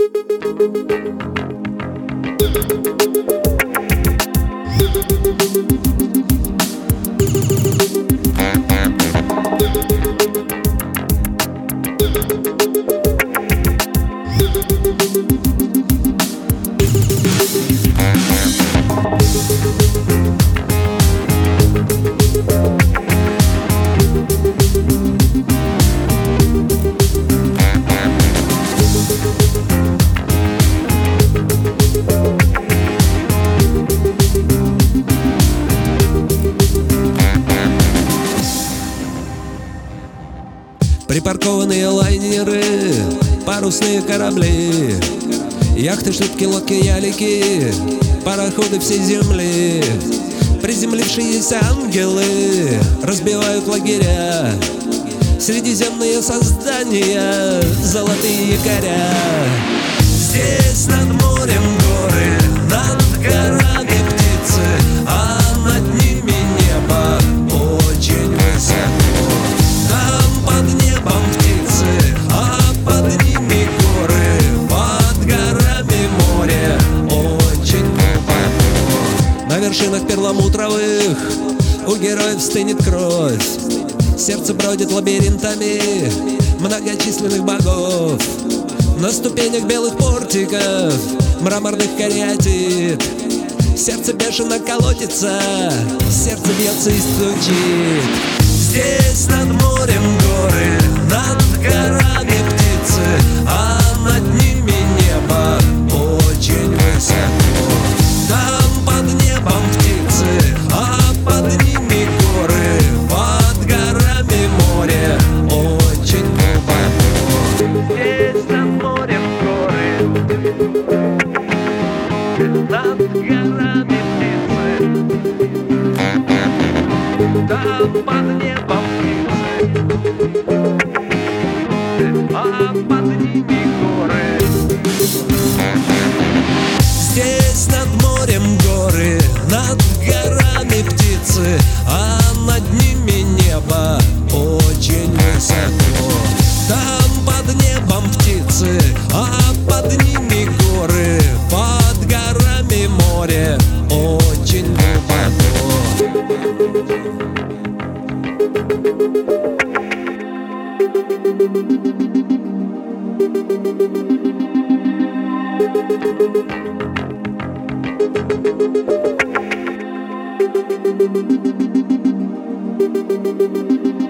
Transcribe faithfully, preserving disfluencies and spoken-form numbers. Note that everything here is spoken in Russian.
Припаркованные лайнеры, парусные корабли, яхты, шлюпки, лодки, ялики, пароходы всей земли. Приземлившиеся ангелы разбивают лагеря, средиземные создания, золотые якоря. Здесь над морем горы, над горами птицы, а над ними небо очень высоко. Там под небом птицы, а под ними горы, под горами море очень глубоко. На вершинах перламутровых у героев стынет кровь, сердце бродит лабиринтами многочисленных богов. На ступенях белых портиков мраморных кариатид сердце бешено колотится, сердце бьется и стучит. Здесь над морем горы, над горами птицы, а над ними небо очень высоко. Там под небом птицы, а под ними горы, под горами море очень глубоко. Здесь над морем горы, над горами птицы, там под небом птицы, а под ними горы. Здесь над морем горы, над горами птицы, а над ними небо очень высоко. Там под небом птицы, а под ними горы, под горами море очень глубоко. Thank you.